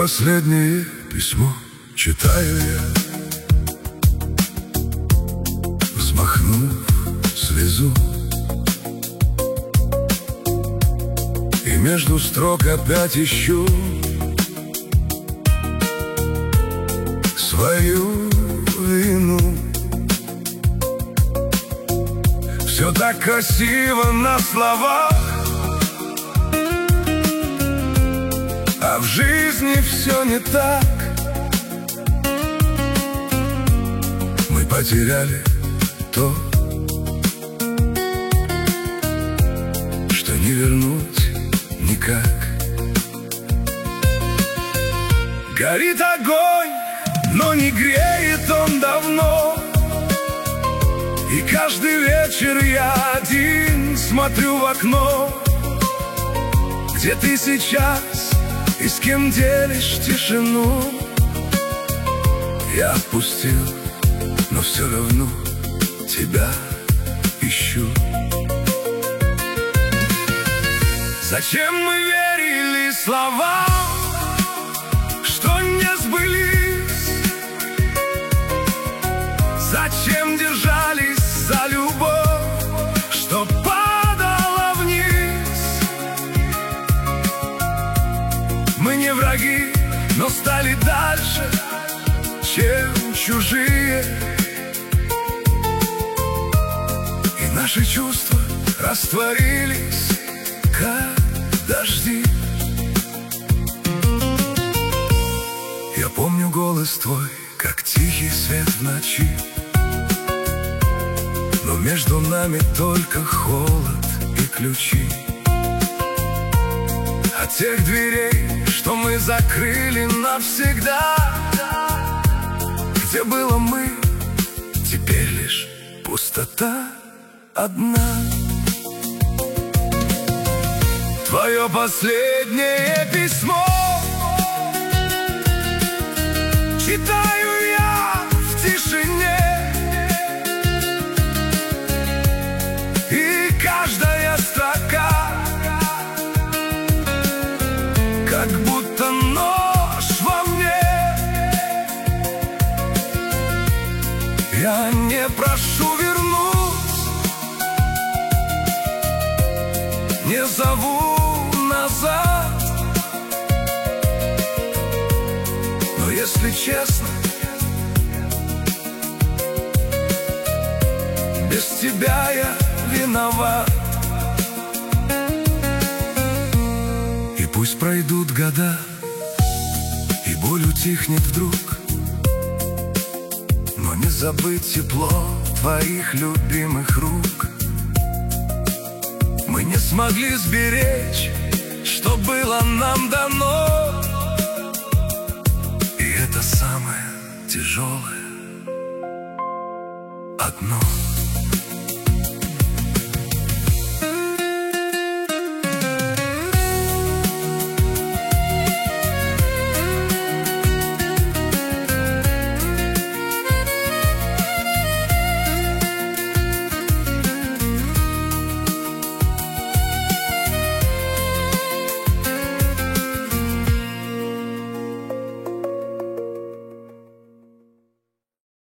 Последнее письмо читаю я, взмахнув слезу, и между строк опять ищу свою вину. Все так красиво на словах, а в жизни все не так. Мы потеряли то, что не вернуть никак. Горит огонь, но не греет он давно, и каждый вечер я один смотрю в окно. Где ты сейчас и с кем делишь тишину? Я отпустил, но все равно тебя ищу. Зачем мы верили словам, что не сбылись? Зачем держались за любовь, что падала вниз? Мы не враги, но стали дальше, чем чужие, и наши чувства растворились, как дожди. Я помню голос твой, как тихий свет в ночи, но между нами только холод и ключи от тех дверей, что мы закрыли навсегда. Где было мы, теперь лишь пустота одна. Твое последнее письмо читаю я в тишине, и каждая строка как будто нож во мне. Я не прошу вернуть, не зову назад, но если честно, без тебя я виноват. И пусть пройдут года, и боль утихнет вдруг, но не забыть тепло твоих любимых рук. Мы не смогли сберечь, что было нам дано, и это самое тяжелое одно.